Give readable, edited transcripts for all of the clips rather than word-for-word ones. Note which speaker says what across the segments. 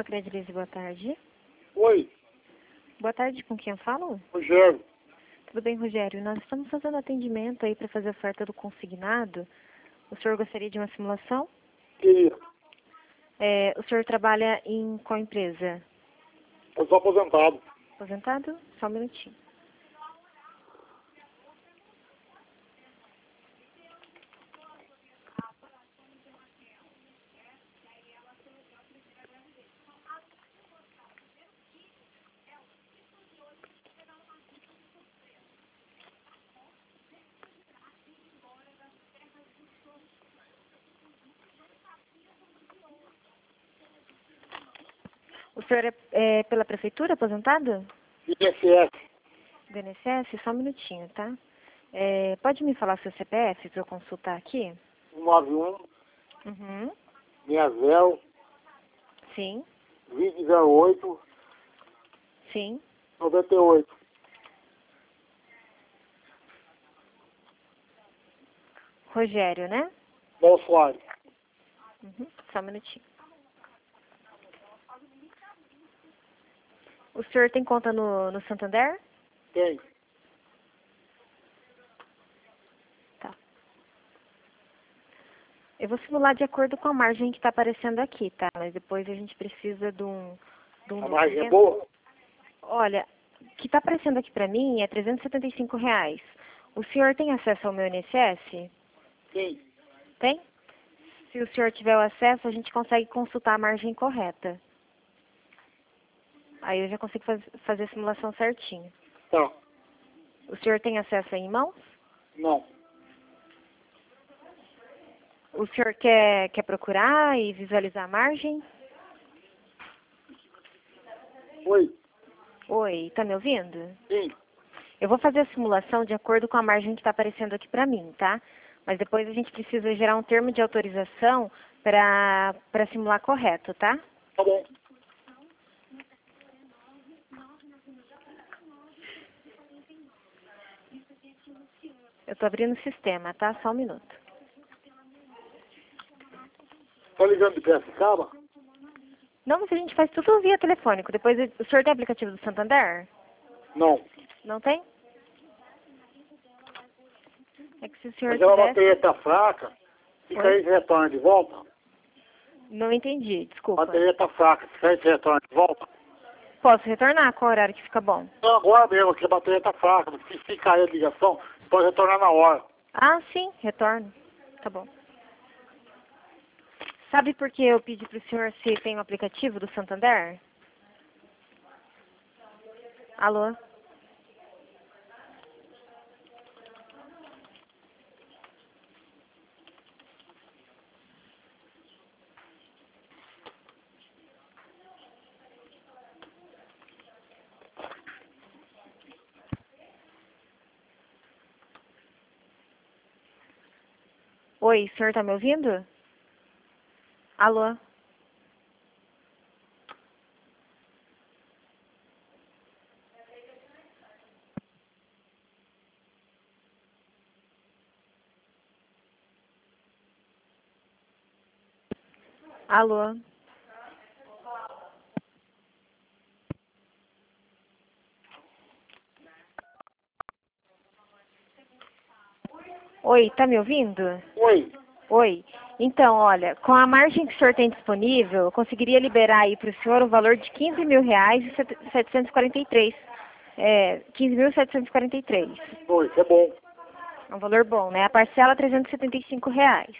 Speaker 1: Credilize, boa tarde.
Speaker 2: Oi,
Speaker 1: Boa tarde, com quem eu falo?
Speaker 2: Rogério.
Speaker 1: Tudo bem, Rogério? Nós estamos fazendo atendimento aí para fazer a oferta do consignado. O senhor gostaria de uma simulação?
Speaker 2: Queria.
Speaker 1: O senhor trabalha em qual empresa?
Speaker 2: Eu sou aposentado.
Speaker 1: Aposentado? Só um minutinho. O senhor é pela prefeitura aposentado?
Speaker 2: ISS.
Speaker 1: Do INSS? Só um minutinho, tá? Pode me falar seu CPF para eu consultar aqui?
Speaker 2: 191
Speaker 1: Uhum.
Speaker 2: 60
Speaker 1: Sim,
Speaker 2: 2008
Speaker 1: sim.
Speaker 2: 98.
Speaker 1: Rogério, né?
Speaker 2: Bom Soares.
Speaker 1: Uhum. Só um minutinho. O senhor tem conta no Santander?
Speaker 2: Tem.
Speaker 1: Tá. Eu vou simular de acordo com a margem que está aparecendo aqui, tá? Mas depois a gente precisa de um
Speaker 2: A margem é
Speaker 1: documento.
Speaker 2: boa?
Speaker 1: Olha, o que está aparecendo aqui para mim é R$ 375. O senhor tem acesso ao meu INSS?
Speaker 2: Sim.
Speaker 1: Tem? Se o senhor tiver o acesso, a gente consegue consultar a margem correta. Aí eu já consigo fazer a simulação certinho.
Speaker 2: Tá.
Speaker 1: O senhor tem acesso aí em mãos?
Speaker 2: Não.
Speaker 1: O senhor quer procurar e visualizar a margem?
Speaker 2: Oi.
Speaker 1: Oi, tá me ouvindo?
Speaker 2: Sim.
Speaker 1: Eu vou fazer a simulação de acordo com a margem que está aparecendo aqui para mim, tá? Mas depois a gente precisa gerar um termo de autorização para simular correto, tá?
Speaker 2: Tá bom.
Speaker 1: Eu tô abrindo o sistema, tá? Só um minuto.
Speaker 2: Tá ligando de Piracicaba?
Speaker 1: Não, mas a gente faz tudo via telefônico. Depois, o senhor tem aplicativo do Santander?
Speaker 2: Não.
Speaker 1: Não tem? É que se o senhor
Speaker 2: Mas a bateria
Speaker 1: tivesse...
Speaker 2: tá fraca. Fica
Speaker 1: Oi?
Speaker 2: aí e retorna de volta.
Speaker 1: Não entendi,
Speaker 2: A
Speaker 1: desculpa.
Speaker 2: bateria tá fraca. Fica aí e retorna de volta.
Speaker 1: Posso retornar? Qual horário que fica bom?
Speaker 2: Não, agora mesmo, que a bateria tá fraca. Se ficar aí a ligação, pode retornar na hora.
Speaker 1: Ah, sim, retorno. Tá bom. Sabe por que eu pedi para o senhor se tem um aplicativo do Santander? Alô? Oi, o senhor tá me ouvindo? Alô? Alô? Oi, tá me ouvindo?
Speaker 2: Oi.
Speaker 1: Oi. Então, olha, com a margem que o senhor tem disponível, eu conseguiria liberar aí para o senhor o valor de R$ 15.743. 15.743.
Speaker 2: Oi, isso é bom.
Speaker 1: É um valor bom, né? A parcela R$ 375.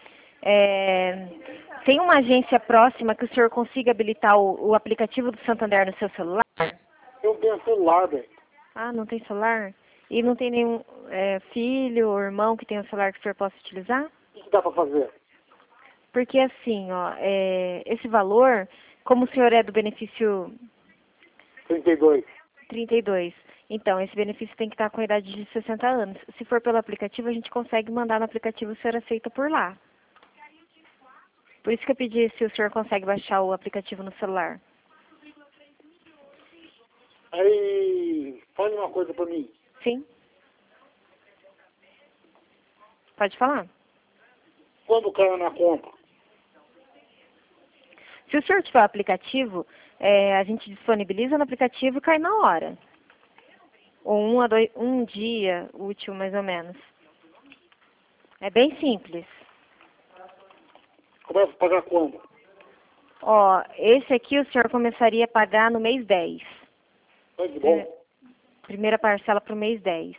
Speaker 1: Tem uma agência próxima que o senhor consiga habilitar o aplicativo do Santander no seu celular?
Speaker 2: Eu tenho celular, velho.
Speaker 1: Ah, não tem celular? E não tem nenhum filho ou irmão que tenha um celular que o senhor possa utilizar?
Speaker 2: O que dá pra fazer?
Speaker 1: Porque assim, ó, esse valor, como o senhor é do benefício
Speaker 2: 32.
Speaker 1: 32, então esse benefício tem que estar com a idade de 60 anos. Se for pelo aplicativo, a gente consegue mandar no aplicativo, o senhor aceita por lá. Por isso que eu pedi se o senhor consegue baixar o aplicativo no celular.
Speaker 2: Aí, fale uma coisa pra mim.
Speaker 1: Sim? Pode falar.
Speaker 2: Quando cai na conta?
Speaker 1: Se o senhor tiver o aplicativo, a gente disponibiliza no aplicativo e cai na hora. Ou um dia útil, mais ou menos. É bem simples.
Speaker 2: Começa a pagar quando?
Speaker 1: Ó, esse aqui o senhor começaria a pagar no mês 10.
Speaker 2: Tá de bom.
Speaker 1: Primeira parcela para o mês 10.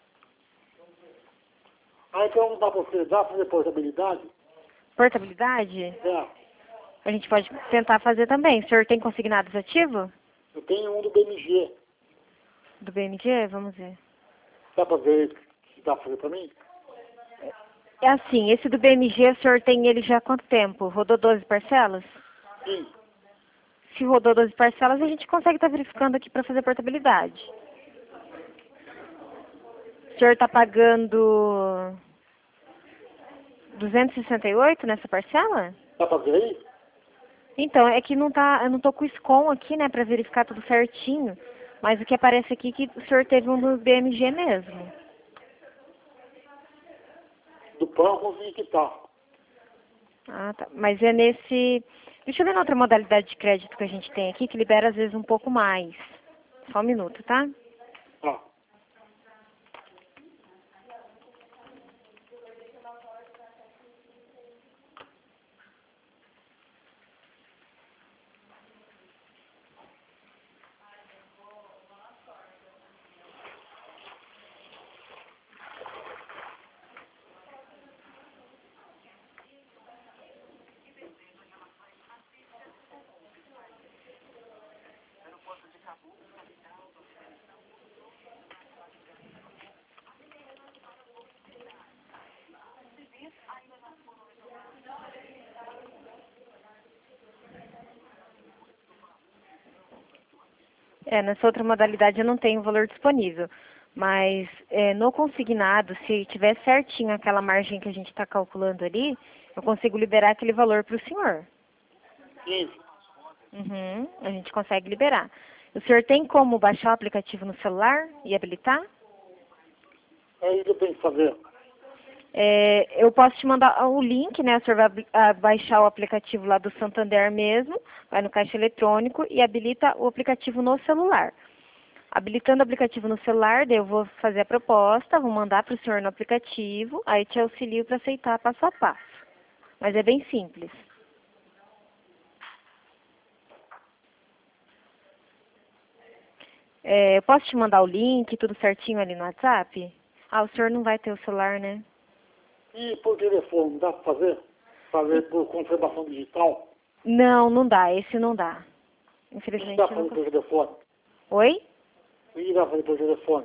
Speaker 2: Ah, então não dá pra você dar fazer portabilidade?
Speaker 1: Portabilidade?
Speaker 2: É.
Speaker 1: A gente pode tentar fazer também. O senhor tem consignados ativo?
Speaker 2: Eu tenho um do BMG.
Speaker 1: Do BMG? Vamos ver.
Speaker 2: Dá pra ver se dá pra fazer pra mim?
Speaker 1: É assim, esse do BMG, o senhor tem ele já há quanto tempo? Rodou 12 parcelas?
Speaker 2: Sim.
Speaker 1: Se rodou 12 parcelas, a gente consegue estar verificando aqui para fazer portabilidade. O senhor está pagando 268 nessa parcela?
Speaker 2: Dá pra ver aí?
Speaker 1: Então, é que não tá, eu não tô com o SCOM aqui, né, para verificar tudo certinho. Mas o que aparece aqui é que o senhor teve um do BMG mesmo.
Speaker 2: Do PAN eu consegui quitar.
Speaker 1: Ah, tá. Mas é nesse... Deixa eu ver na outra modalidade de crédito que a gente tem aqui, que libera às vezes um pouco mais. Só um minuto, tá?
Speaker 2: Tá.
Speaker 1: Nessa outra modalidade eu não tenho valor disponível. Mas no consignado, se tiver certinho aquela margem que a gente está calculando ali, eu consigo liberar aquele valor para o senhor.
Speaker 2: 15.
Speaker 1: Uhum, a gente consegue liberar. O senhor tem como baixar o aplicativo no celular e habilitar?
Speaker 2: É isso que eu tenho que fazer.
Speaker 1: Eu posso te mandar o link, né? O senhor vai baixar o aplicativo lá do Santander mesmo, vai no caixa eletrônico e habilita o aplicativo no celular. Habilitando o aplicativo no celular, daí eu vou fazer a proposta, vou mandar para o senhor no aplicativo, aí te auxilio para aceitar passo a passo. Mas é bem simples. Eu posso te mandar o link, tudo certinho ali no WhatsApp? Ah, o senhor não vai ter o celular, né?
Speaker 2: E por telefone, dá pra fazer? Fazer por confirmação digital?
Speaker 1: Não, não dá. Esse não dá.
Speaker 2: Não
Speaker 1: Infelizmente
Speaker 2: dá
Speaker 1: eu
Speaker 2: pra
Speaker 1: não
Speaker 2: fazer por
Speaker 1: consigo.
Speaker 2: telefone?
Speaker 1: Oi?
Speaker 2: E dá pra fazer por telefone?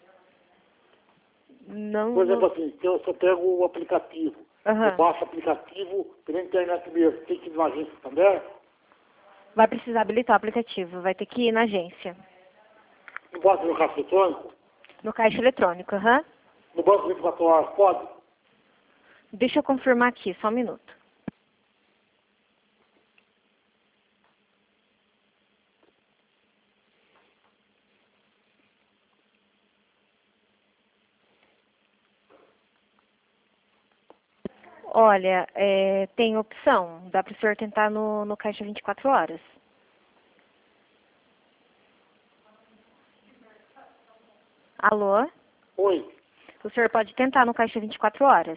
Speaker 1: Não,
Speaker 2: Por exemplo
Speaker 1: não.
Speaker 2: assim, se eu só pego o aplicativo, eu
Speaker 1: Aham.
Speaker 2: baixo o aplicativo pela internet mesmo, tem que ir numa agência também?
Speaker 1: Vai precisar habilitar o aplicativo. Vai ter que ir na agência.
Speaker 2: No banco no caixa eletrônico?
Speaker 1: No caixa eletrônico, aham.
Speaker 2: No banco 24 horas, pode?
Speaker 1: Deixa eu confirmar aqui, só um minuto. Olha, tem opção. Dá para o senhor tentar no caixa 24 horas. Alô?
Speaker 2: Oi.
Speaker 1: O senhor pode tentar no caixa 24 horas.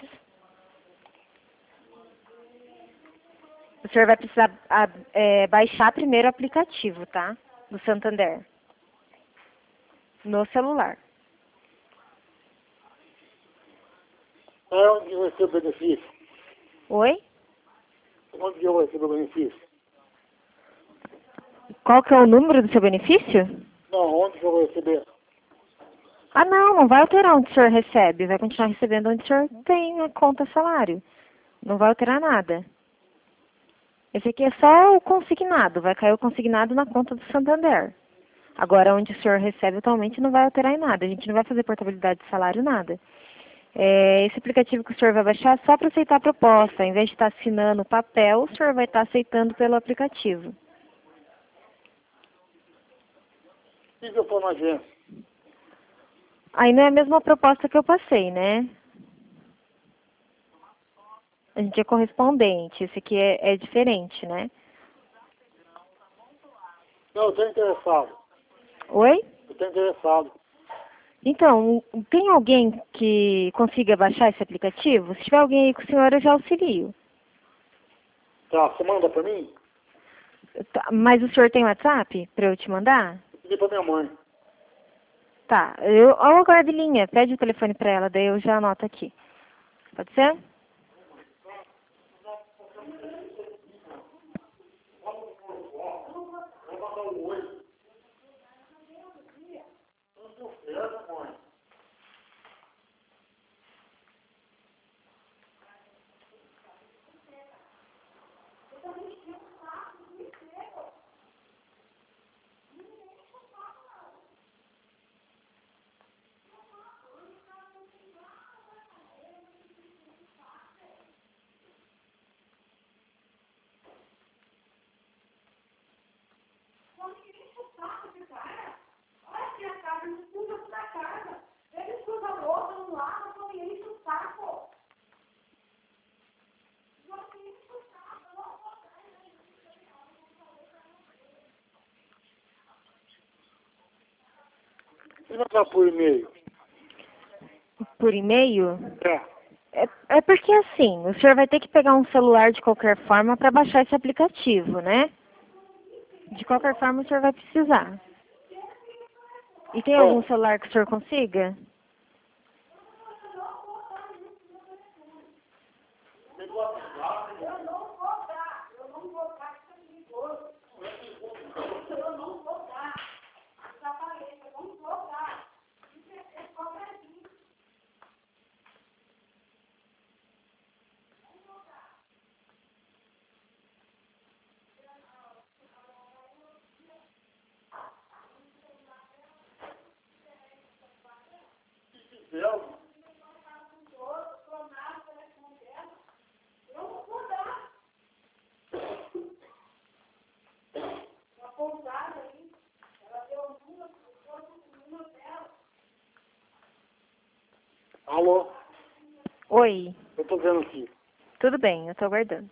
Speaker 1: O senhor vai precisar baixar primeiro o aplicativo, tá? Do Santander. No celular.
Speaker 2: É onde eu recebo o benefício?
Speaker 1: Oi?
Speaker 2: Onde eu recebo o benefício?
Speaker 1: Qual que é o número do seu benefício?
Speaker 2: Não, onde que eu vou receber?
Speaker 1: Ah, não, não vai alterar onde o senhor recebe. Vai continuar recebendo onde o senhor tem a conta salário. Não vai alterar nada. Esse aqui é só o consignado. Vai cair o consignado na conta do Santander. Agora, onde o senhor recebe atualmente não vai alterar em nada. A gente não vai fazer portabilidade de salário, nada. Esse aplicativo que o senhor vai baixar é só para aceitar a proposta. Em vez de estar assinando o papel, o senhor vai estar aceitando pelo aplicativo.
Speaker 2: E se eu for na agência?
Speaker 1: Aí não é a mesma proposta que eu passei, né? A gente é correspondente. Esse aqui é diferente, né?
Speaker 2: Não, eu estou interessado.
Speaker 1: Oi?
Speaker 2: Eu estou interessado.
Speaker 1: Então, tem alguém que consiga baixar esse aplicativo? Se tiver alguém aí com o senhor, eu já auxilio.
Speaker 2: Tá, você manda para mim?
Speaker 1: Tá, mas o senhor tem WhatsApp para eu te mandar?
Speaker 2: Eu pedi para minha mãe.
Speaker 1: Tá, eu aguardo em linha. Pede o telefone para ela, daí eu já anoto aqui. Pode ser?
Speaker 2: E mandar por e-mail?
Speaker 1: Por e-mail?
Speaker 2: É.
Speaker 1: É porque assim, o senhor vai ter que pegar um celular de qualquer forma para baixar esse aplicativo, né? De qualquer forma o senhor vai precisar. E tem algum
Speaker 2: É.
Speaker 1: celular que o senhor consiga?
Speaker 2: Eu? Alô?
Speaker 1: Oi,
Speaker 2: Eu estou vendo aqui.
Speaker 1: tudo bem, eu tô aguardando.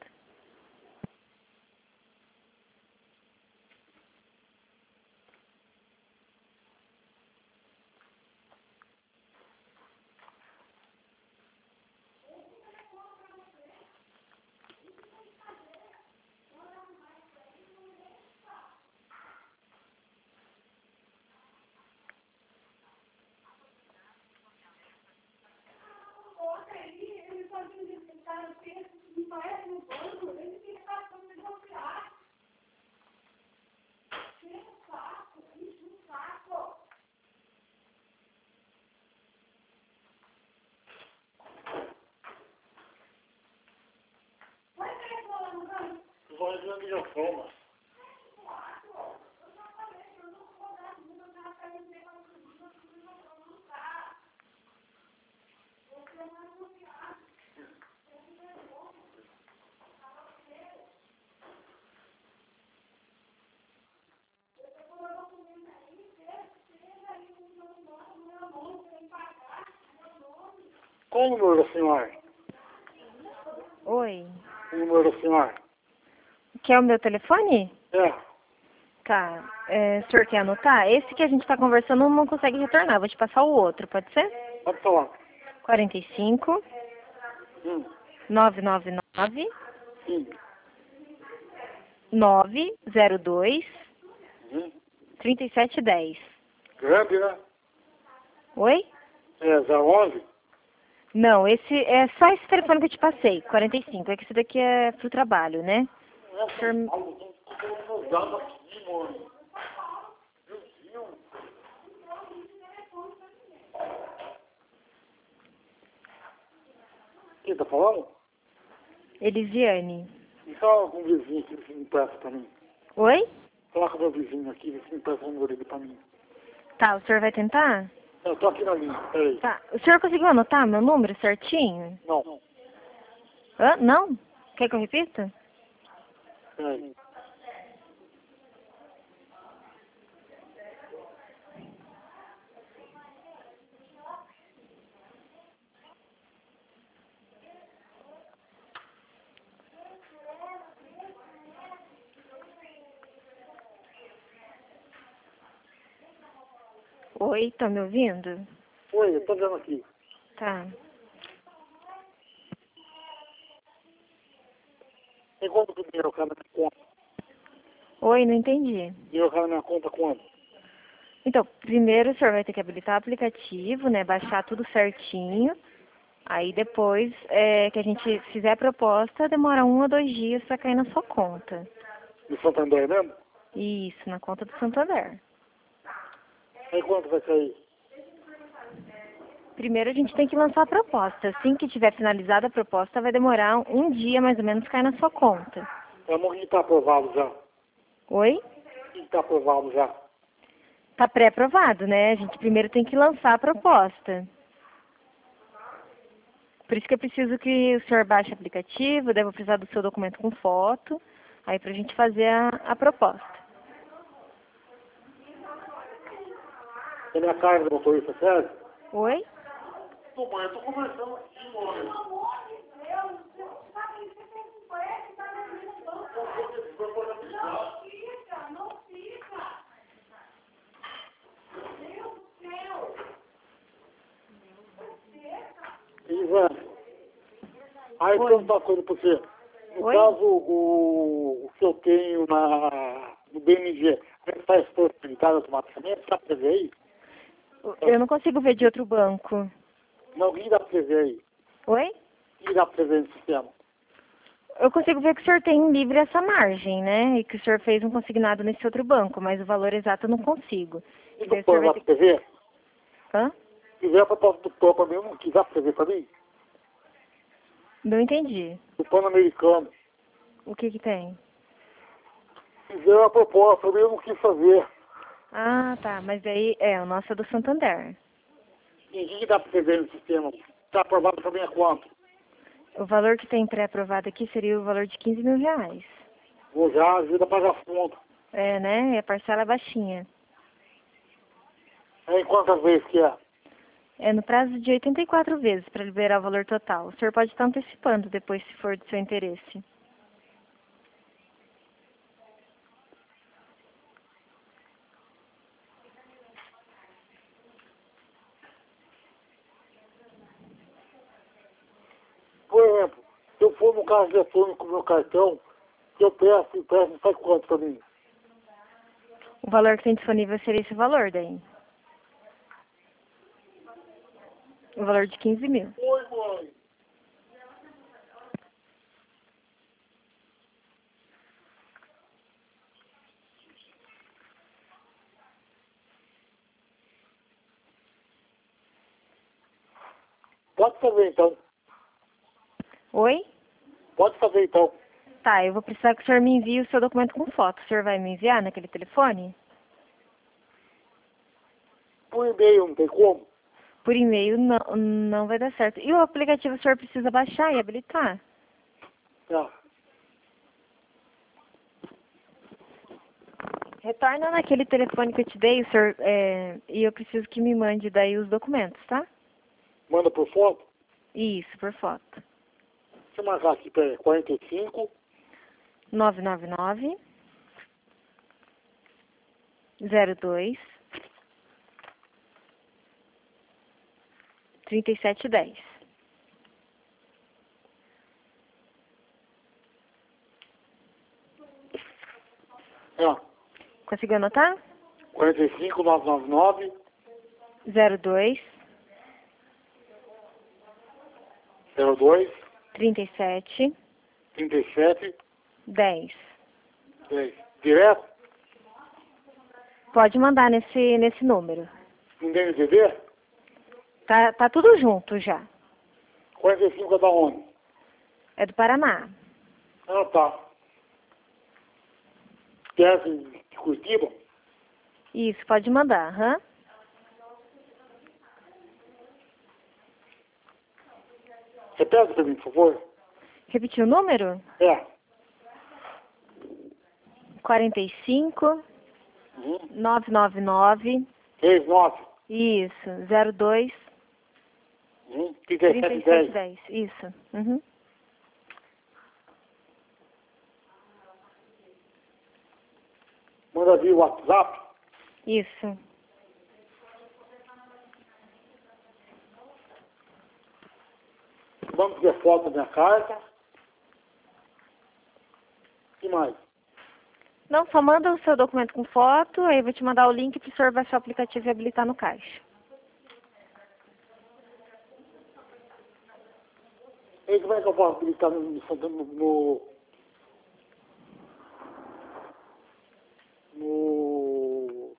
Speaker 2: Eu vou resolver a ligação, mas... Qual o número da senhora?
Speaker 1: Oi,
Speaker 2: O número da senhora?
Speaker 1: quer o meu telefone?
Speaker 2: É.
Speaker 1: Tá, o senhor quer anotar? Esse que a gente tá conversando não consegue retornar, vou te passar o outro, pode ser?
Speaker 2: Pode falar.
Speaker 1: 45
Speaker 2: Hum.
Speaker 1: 999
Speaker 2: Sim.
Speaker 1: 902
Speaker 2: Uhum.
Speaker 1: 3710.
Speaker 2: Grande, né?
Speaker 1: Oi?
Speaker 2: É 011?
Speaker 1: Não, esse é só esse telefone que eu te passei, 45. É que esse daqui é pro trabalho, né? O senhor-
Speaker 2: Paulo, tô usando aqui, mano. Meu Deus. Quem tá falando?
Speaker 1: Elisiane.
Speaker 2: E fala com o vizinho que ele me empresta pra mim.
Speaker 1: Oi?
Speaker 2: Fala com o meu vizinho aqui, vê se me empresta o número dele pra mim.
Speaker 1: Tá, o senhor vai tentar?
Speaker 2: Eu tô aqui na linha, peraí.
Speaker 1: Tá. O senhor conseguiu anotar meu número certinho?
Speaker 2: Não,
Speaker 1: Hã? Não? Quer que eu repita?
Speaker 2: peraí.
Speaker 1: Oi, tá me ouvindo?
Speaker 2: Oi, eu tô vendo aqui.
Speaker 1: Tá.
Speaker 2: Tem quanto que dinheiro cai na minha conta?
Speaker 1: Oi, não entendi.
Speaker 2: Dinheiro cai na minha conta quando?
Speaker 1: Então, primeiro o senhor vai ter que habilitar o aplicativo, né? Baixar tudo certinho. Aí depois que a gente fizer a proposta, demora 1 ou 2 dias para cair na sua conta.
Speaker 2: De Santander mesmo?
Speaker 1: Isso, na conta do Santander.
Speaker 2: Aí quanto vai sair?
Speaker 1: Primeiro a gente tem que lançar a proposta. Assim que tiver finalizada a proposta, vai demorar um dia mais ou menos cair na sua conta.
Speaker 2: É um que está aprovado já.
Speaker 1: Oi?
Speaker 2: Que está aprovado já.
Speaker 1: Tá pré-aprovado, né? A gente primeiro tem que lançar a proposta. Por isso que eu preciso que o senhor baixe o aplicativo, devo precisar do seu documento com foto, aí pra gente fazer a proposta.
Speaker 2: É minha carga do motorista, sério?
Speaker 1: Oi?
Speaker 2: Tô, mãe, eu tô conversando aqui, mãe. Ivan, aí
Speaker 1: Oi.
Speaker 2: perguntar uma coisa pra você. No
Speaker 1: Oi?
Speaker 2: caso, o que eu tenho no BMG, ele faz possibilidade automaticamente? Dá pra ver aí?
Speaker 1: Eu não consigo ver de outro banco.
Speaker 2: Não, que dá pra ver aí?
Speaker 1: Oi?
Speaker 2: Que dá pra ver no sistema?
Speaker 1: Eu consigo ver que o senhor tem livre essa margem, né? E que o senhor fez um consignado nesse outro banco, mas o valor exato eu não consigo.
Speaker 2: E
Speaker 1: Daí
Speaker 2: do
Speaker 1: o senhor
Speaker 2: plano
Speaker 1: vai
Speaker 2: lá
Speaker 1: ter
Speaker 2: pra ver?
Speaker 1: Hã?
Speaker 2: Se vier a proposta do plano pra mim, eu não quis dar pra ver pra mim?
Speaker 1: Não entendi.
Speaker 2: Do plano americano.
Speaker 1: O que que tem?
Speaker 2: Fizeram a proposta pra mim, eu não quis fazer.
Speaker 1: Ah, tá. Mas daí, o nosso é do Santander.
Speaker 2: E o que dá pra ver no sistema? Tá aprovado pra mim a quanto?
Speaker 1: O valor que tem pré-aprovado aqui seria o valor de 15 mil reais.
Speaker 2: Vou já ajuda a pagar a conta.
Speaker 1: É, né? E a parcela é baixinha.
Speaker 2: Aí quantas vezes que é?
Speaker 1: É no prazo de 84 vezes para liberar o valor total. O senhor pode estar antecipando depois, se for do seu interesse.
Speaker 2: Por exemplo, se eu for no caixa eletrônico com o meu cartão, que eu peço, sai quanto pra mim?
Speaker 1: O valor que tem disponível seria esse valor daí. O valor de 15 mil.
Speaker 2: Oi, mãe. Pode fazer então.
Speaker 1: Oi?
Speaker 2: Pode fazer então.
Speaker 1: Tá, eu vou precisar que o senhor me envie o seu documento com foto. O senhor vai me enviar naquele telefone?
Speaker 2: Por e-mail, não tem como?
Speaker 1: Por e-mail não vai dar certo. E o aplicativo o senhor precisa baixar e habilitar?
Speaker 2: Tá.
Speaker 1: Retorna naquele telefone que eu te dei, senhor, e eu preciso que me mande daí os documentos, tá?
Speaker 2: Manda por foto?
Speaker 1: Isso, por foto.
Speaker 2: Deixa eu marcar aqui, peraí. 45,
Speaker 1: 999 02 3710. Conseguiu anotar?
Speaker 2: 45, 999,
Speaker 1: 02
Speaker 2: 02,
Speaker 1: 37
Speaker 2: 37,
Speaker 1: 10.
Speaker 2: 10. Direto?
Speaker 1: Pode mandar nesse número.
Speaker 2: No DNDD?
Speaker 1: Tá tudo junto já.
Speaker 2: 45 é da onde?
Speaker 1: É do Paraná.
Speaker 2: Ah, tá. Quer de Curitiba?
Speaker 1: Isso, pode mandar, aham.
Speaker 2: Repete pra mim, por favor.
Speaker 1: Repetiu o número?
Speaker 2: É.
Speaker 1: 45
Speaker 2: Uhum.
Speaker 1: 999
Speaker 2: 39.
Speaker 1: isso, 02
Speaker 2: Uhum. 37, 10.
Speaker 1: 3710. Isso. Uhum.
Speaker 2: Manda via WhatsApp.
Speaker 1: Isso.
Speaker 2: vamos ver foto da minha carta. O que mais?
Speaker 1: Não, só manda o seu documento com foto, aí eu vou te mandar o link para o senhor baixar o aplicativo e habilitar no caixa.
Speaker 2: E como é que eu posso habilitar no...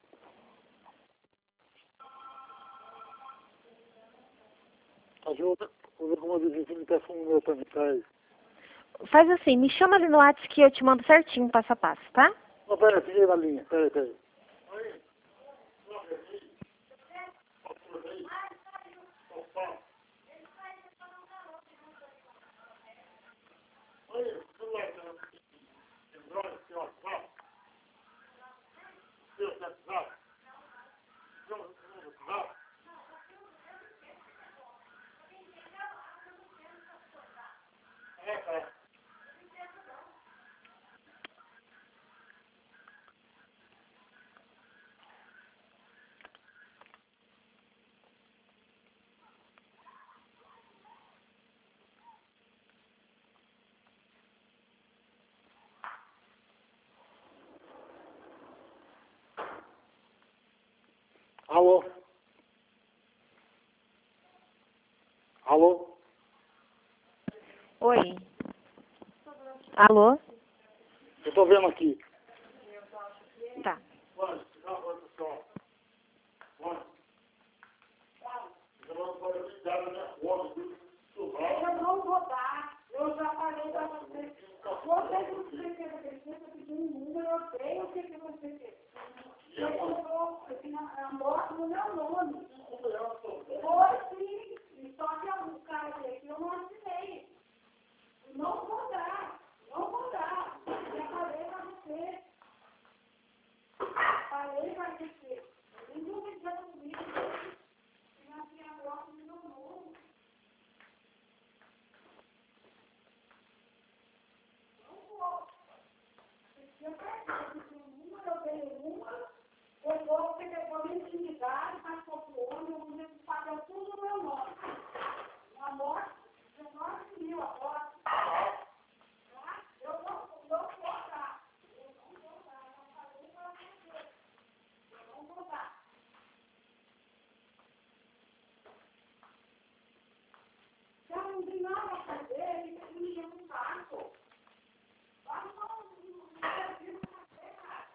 Speaker 2: Ajuda, vou ver como eu disse, me peça um meu também, peraí.
Speaker 1: Faz assim, me chama ali no WhatsApp que eu te mando certinho, passo a passo, tá?
Speaker 2: Não, peraí, fiquei na linha, peraí. Alô? Alô?
Speaker 1: Oi. Alô?
Speaker 2: Eu estou vendo aqui.
Speaker 1: Tá.
Speaker 3: Eu não vou dar. Eu já falei para você. Você não precisa pedir um número, eu sei o que você quer. Eu coloco aqui na moto no meu nome.